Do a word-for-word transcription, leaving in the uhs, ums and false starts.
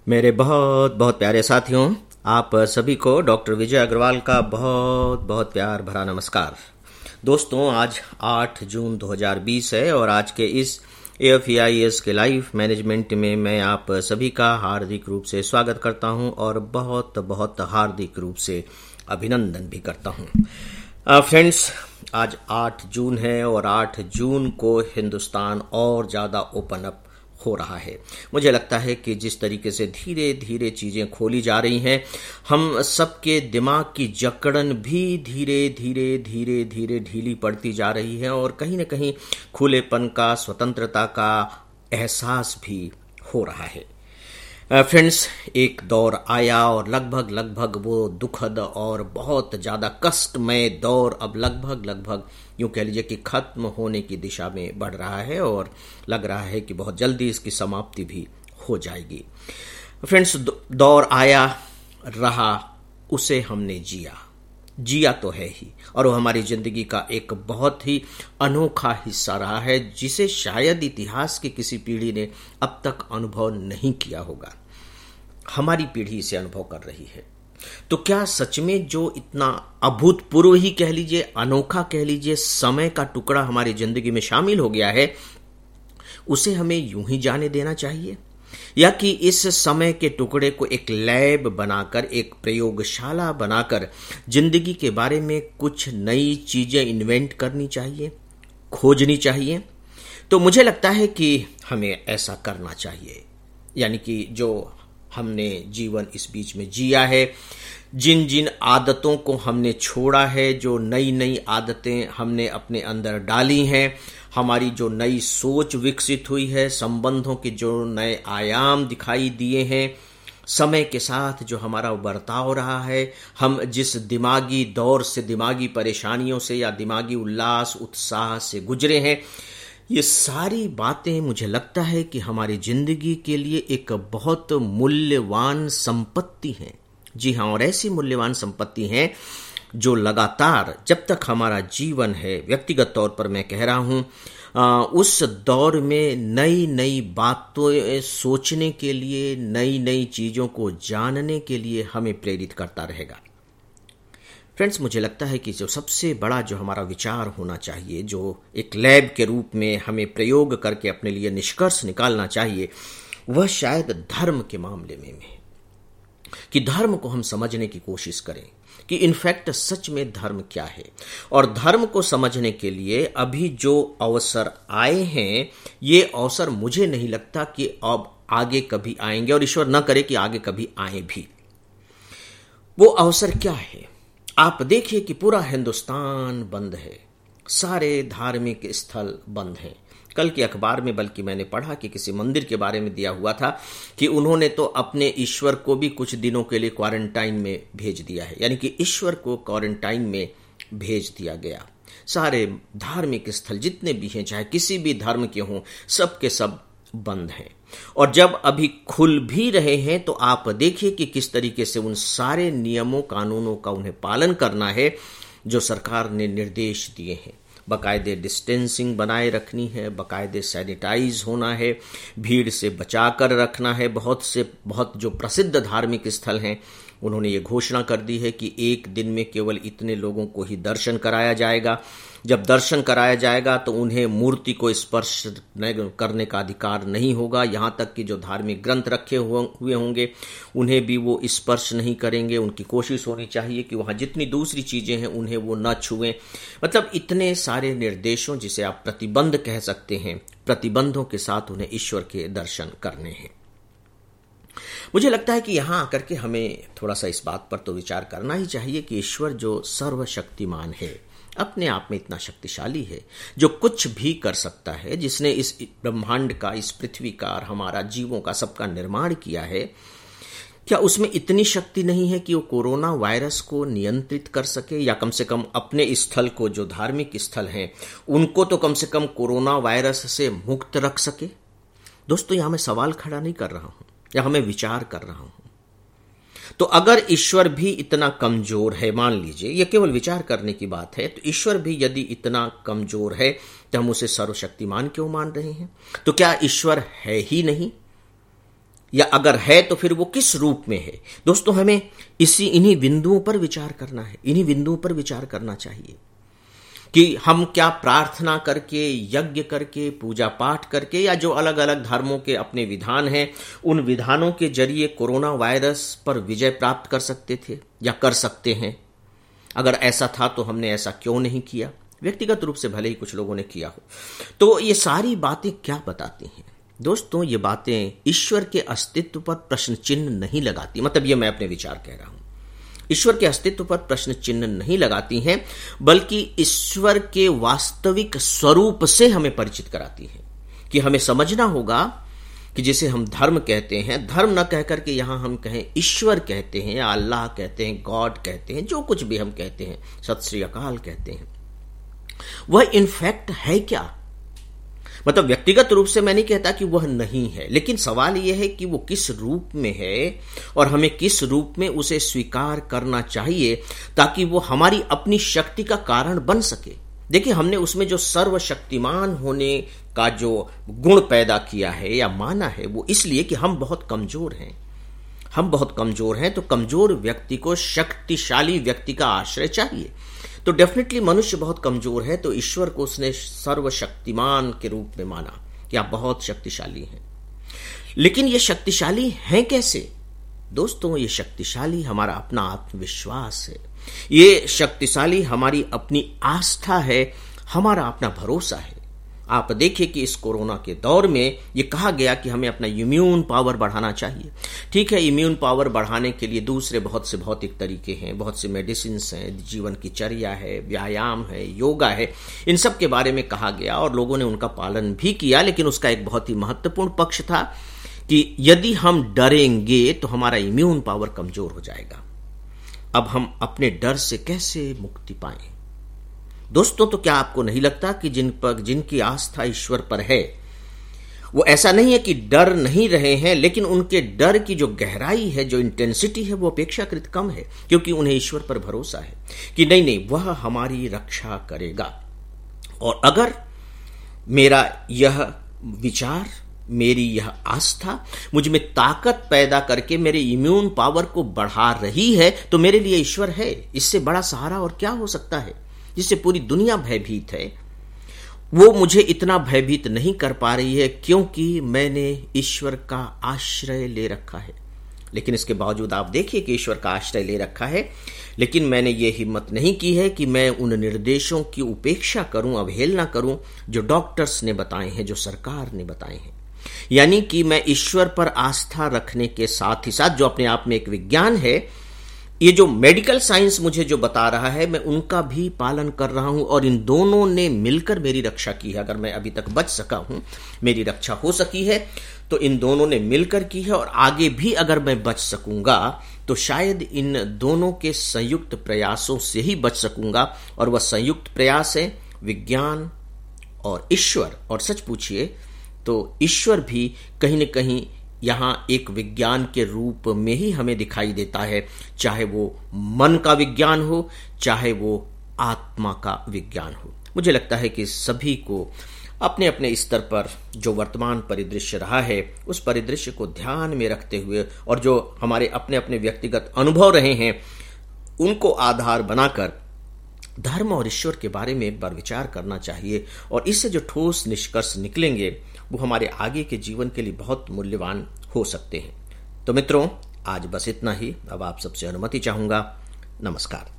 मेरे बहुत बहुत प्यारे साथियों, आप सभी को डॉक्टर विजय अग्रवाल का बहुत बहुत प्यार भरा नमस्कार। दोस्तों, आज आठ जून दो हज़ार बीस है और आज के इस A F E I S के लाइफ मैनेजमेंट में मैं आप सभी का हार्दिक रूप से स्वागत करता हूं और बहुत बहुत हार्दिक रूप से अभिनंदन भी करता हूं। फ्रेंड्स, आज आठ जून है और आठ जून को हिंदुस्तान और ज़्यादा ओपन अप हो रहा है। मुझे लगता है कि जिस तरीके से धीरे धीरे चीज़ें खोली जा रही हैं, हम सबके दिमाग की जकड़न भी धीरे धीरे धीरे धीरे ढीली पड़ती जा रही है और कहीं न कहीं खुलेपन का, स्वतंत्रता का एहसास भी हो रहा है। फ्रेंड्स, एक दौर आया और लगभग लगभग वो दुखद और बहुत ज़्यादा कष्टमय दौर अब लगभग लगभग यूँ कह लीजिए कि खत्म होने की दिशा में बढ़ रहा है और लग रहा है कि बहुत जल्दी इसकी समाप्ति भी हो जाएगी। फ्रेंड्स, दौर आया, रहा, उसे हमने जिया जिया तो है ही और वो हमारी ज़िंदगी का एक बहुत ही अनोखा हिस्सा रहा है जिसे शायद इतिहास की किसी पीढ़ी ने अब तक अनुभव नहीं किया होगा। हमारी पीढ़ी इसे अनुभव कर रही है। तो क्या सच में जो इतना अभूतपूर्व ही कह लीजिए, अनोखा कह लीजिए, समय का टुकड़ा हमारी ज़िंदगी में शामिल हो गया है, उसे हमें यूं ही जाने देना चाहिए या कि इस समय के टुकड़े को एक लैब बनाकर, एक प्रयोगशाला बनाकर जिंदगी के बारे में कुछ नई चीजें इन्वेंट करनी चाहिए, खोजनी चाहिए? तो मुझे लगता है कि हमें ऐसा करना चाहिए। यानी कि जो हमने जीवन इस बीच में जिया है, जिन जिन आदतों को हमने छोड़ा है, जो नई नई आदतें हमने अपने अंदर डाली हैं, हमारी जो नई सोच विकसित हुई है, संबंधों के जो नए आयाम दिखाई दिए हैं, समय के साथ जो हमारा बर्ताव रहा है, हम जिस दिमागी दौर से, दिमागी परेशानियों से या दिमागी उल्लास उत्साह से गुजरे हैं, ये सारी बातें मुझे लगता है कि हमारी जिंदगी के लिए एक बहुत मूल्यवान संपत्ति हैं। जी हाँ, और ऐसी मूल्यवान संपत्ति हैं जो लगातार जब तक हमारा जीवन है, व्यक्तिगत तौर पर मैं कह रहा हूँ, उस दौर में नई नई बातें सोचने के लिए, नई नई चीज़ों को जानने के लिए हमें प्रेरित करता रहेगा। फ्रेंड्स, मुझे लगता है कि जो सबसे बड़ा जो हमारा विचार होना चाहिए, जो एक लैब के रूप में हमें प्रयोग करके अपने लिए निष्कर्ष निकालना चाहिए, वह शायद धर्म के मामले में है कि धर्म को हम समझने की कोशिश करें कि इनफैक्ट सच में धर्म क्या है। और धर्म को समझने के लिए अभी जो अवसर आए हैं, ये अवसर मुझे नहीं लगता कि अब आगे कभी आएंगे और ईश्वर न करे कि आगे कभी आए भी। वो अवसर क्या है? आप देखिए कि पूरा हिंदुस्तान बंद है, सारे धार्मिक स्थल बंद हैं। कल के अखबार में बल्कि मैंने पढ़ा कि किसी मंदिर के बारे में दिया हुआ था कि उन्होंने तो अपने ईश्वर को भी कुछ दिनों के लिए क्वारंटाइन में भेज दिया है, यानी कि ईश्वर को क्वारंटाइन में भेज दिया गया। सारे धार्मिक स्थल जितने भी हैं, चाहे किसी भी धर्म के हों, सब के सब बंद हैं। और जब अभी खुल भी रहे हैं तो आप देखिए कि किस तरीके से उन सारे नियमों, कानूनों का उन्हें पालन करना है जो सरकार ने निर्देश दिए हैं। बाकायदे डिस्टेंसिंग बनाए रखनी है, बाकायदे सैनिटाइज होना है, भीड़ से बचा कर रखना है। बहुत से बहुत जो प्रसिद्ध धार्मिक स्थल हैं, उन्होंने ये घोषणा कर दी है कि एक दिन में केवल इतने लोगों को ही दर्शन कराया जाएगा। जब दर्शन कराया जाएगा तो उन्हें मूर्ति को स्पर्श करने का अधिकार नहीं होगा। यहाँ तक कि जो धार्मिक ग्रंथ रखे हुए होंगे उन्हें भी वो स्पर्श नहीं करेंगे। उनकी कोशिश होनी चाहिए कि वहाँ जितनी दूसरी चीज़ें हैं उन्हें वो न छुएं। मतलब इतने सारे निर्देशों, जिसे आप प्रतिबंध कह सकते हैं, प्रतिबंधों के साथ उन्हें ईश्वर के दर्शन करने हैं। मुझे लगता है कि यहाँ आकर के हमें थोड़ा सा इस बात पर तो विचार करना ही चाहिए कि ईश्वर जो सर्वशक्तिमान है, अपने आप में इतना शक्तिशाली है, जो कुछ भी कर सकता है, जिसने इस ब्रह्मांड का, इस पृथ्वी का और हमारा जीवों का सबका निर्माण किया है, क्या उसमें इतनी शक्ति नहीं है कि वो कोरोना वायरस को नियंत्रित कर सके, या कम से कम अपने स्थल को, जो धार्मिक स्थल हैं, उनको तो कम से कम कोरोना वायरस से मुक्त रख सके? दोस्तों, यहां मैं सवाल खड़ा नहीं कर रहा हूं, या हमें विचार कर रहा हूं। तो अगर ईश्वर भी इतना कमजोर है, मान लीजिए, यह केवल विचार करने की बात है, तो ईश्वर भी यदि इतना कमजोर है तो हम उसे सर्वशक्तिमान क्यों मान रहे हैं? तो क्या ईश्वर है ही नहीं? या अगर है तो फिर वो किस रूप में है। दोस्तों, हमें इसी इन्हीं बिंदुओं पर विचार करना है, इन्हीं बिंदुओं पर विचार करना चाहिए कि हम क्या प्रार्थना करके, यज्ञ करके, पूजा पाठ करके, या जो अलग अलग धर्मों के अपने विधान हैं, उन विधानों के जरिए कोरोना वायरस पर विजय प्राप्त कर सकते थे या कर सकते हैं। अगर ऐसा था तो हमने ऐसा क्यों नहीं किया? व्यक्तिगत रूप से भले ही कुछ लोगों ने किया हो। तो ये सारी बातें क्या बताती हैं? दोस्तों, ये बातें ईश्वर के अस्तित्व पर प्रश्न चिन्ह नहीं लगाती। मतलब ये मैं अपने विचार कह रहा हूं, ईश्वर के अस्तित्व पर प्रश्न चिन्ह नहीं लगाती हैं, बल्कि ईश्वर के वास्तविक स्वरूप से हमें परिचित कराती हैं कि हमें समझना होगा कि जिसे हम धर्म कहते हैं, धर्म न कहकर के यहां हम कहें ईश्वर कहते हैं या अल्लाह कहते हैं, गॉड कहते हैं, जो कुछ भी हम कहते हैं, सत श्री अकाल कहते हैं, वह इनफैक्ट है क्या? मतलब व्यक्तिगत रूप से मैं नहीं कहता कि वह नहीं है, लेकिन सवाल यह है कि वो किस रूप में है और हमें किस रूप में उसे स्वीकार करना चाहिए ताकि वो हमारी अपनी शक्ति का कारण बन सके। देखिए, हमने उसमें जो सर्वशक्तिमान होने का जो गुण पैदा किया है या माना है, वो इसलिए कि हम बहुत कमजोर हैं। हम बहुत कमजोर हैं, तो कमजोर व्यक्ति को शक्तिशाली व्यक्ति का आश्रय चाहिए। तो डेफिनेटली मनुष्य बहुत कमजोर है, तो ईश्वर को उसने सर्वशक्तिमान के रूप में माना कि आप बहुत शक्तिशाली हैं। लेकिन ये शक्तिशाली हैं कैसे? दोस्तों, ये शक्तिशाली हमारा अपना आत्मविश्वास है, ये शक्तिशाली हमारी अपनी आस्था है, हमारा अपना भरोसा है। आप देखिए कि इस कोरोना के दौर में ये कहा गया कि हमें अपना इम्यून पावर बढ़ाना चाहिए। ठीक है, इम्यून पावर बढ़ाने के लिए दूसरे बहुत से भौतिक तरीके हैं, बहुत से मेडिसिन हैं, जीवन की चर्या है, व्यायाम है, योगा है, इन सब के बारे में कहा गया और लोगों ने उनका पालन भी किया। लेकिन उसका एक बहुत ही महत्वपूर्ण पक्ष था कि यदि हम डरेंगे तो हमारा इम्यून पावर कमजोर हो जाएगा। अब हम अपने डर से कैसे मुक्ति पाएं? दोस्तों, तो क्या आपको नहीं लगता कि जिन पर जिनकी आस्था ईश्वर पर है, वो ऐसा नहीं है कि डर नहीं रहे हैं, लेकिन उनके डर की जो गहराई है, जो इंटेंसिटी है, वो अपेक्षाकृत कम है, क्योंकि उन्हें ईश्वर पर भरोसा है कि नहीं नहीं वह हमारी रक्षा करेगा। और अगर मेरा यह विचार, मेरी यह आस्था मुझ में ताकत पैदा करके मेरे इम्यून पावर को बढ़ा रही है, तो मेरे लिए ईश्वर है। इससे बड़ा सहारा और क्या हो सकता है? जिससे पूरी दुनिया भयभीत है, वो मुझे इतना भयभीत नहीं कर पा रही है, क्योंकि मैंने ईश्वर का आश्रय ले रखा है। लेकिन इसके बावजूद आप देखिए कि ईश्वर का आश्रय ले रखा है, लेकिन मैंने ये हिम्मत नहीं की है कि मैं उन निर्देशों की उपेक्षा करूं, अवहेलना करूं जो डॉक्टर्स ने बताए हैं, जो सरकार ने बताए हैं। यानी कि मैं ईश्वर पर आस्था रखने के साथ ही साथ, जो अपने आप में एक विज्ञान है, ये जो मेडिकल साइंस मुझे जो बता रहा है, मैं उनका भी पालन कर रहा हूं और इन दोनों ने मिलकर मेरी रक्षा की है। अगर मैं अभी तक बच सका हूं, मेरी रक्षा हो सकी है, तो इन दोनों ने मिलकर की है। और आगे भी अगर मैं बच सकूंगा तो शायद इन दोनों के संयुक्त प्रयासों से ही बच सकूंगा। और वह संयुक्त प्रयास है विज्ञान और ईश्वर। और सच पूछिए तो ईश्वर भी कहीं न कहीं यहां एक विज्ञान के रूप में ही हमें दिखाई देता है, चाहे वो मन का विज्ञान हो, चाहे वो आत्मा का विज्ञान हो। मुझे लगता है कि सभी को अपने अपने स्तर पर जो वर्तमान परिदृश्य रहा है, उस परिदृश्य को ध्यान में रखते हुए और जो हमारे अपने अपने व्यक्तिगत अनुभव रहे हैं, उनको आधार बनाकर धर्म और ईश्वर के बारे में एक बार विचार करना चाहिए। और इससे जो ठोस निष्कर्ष निकलेंगे, वो हमारे आगे के जीवन के लिए बहुत मूल्यवान हो सकते हैं। तो मित्रों, आज बस इतना ही। अब आप सबसे अनुमति चाहूंगा। नमस्कार।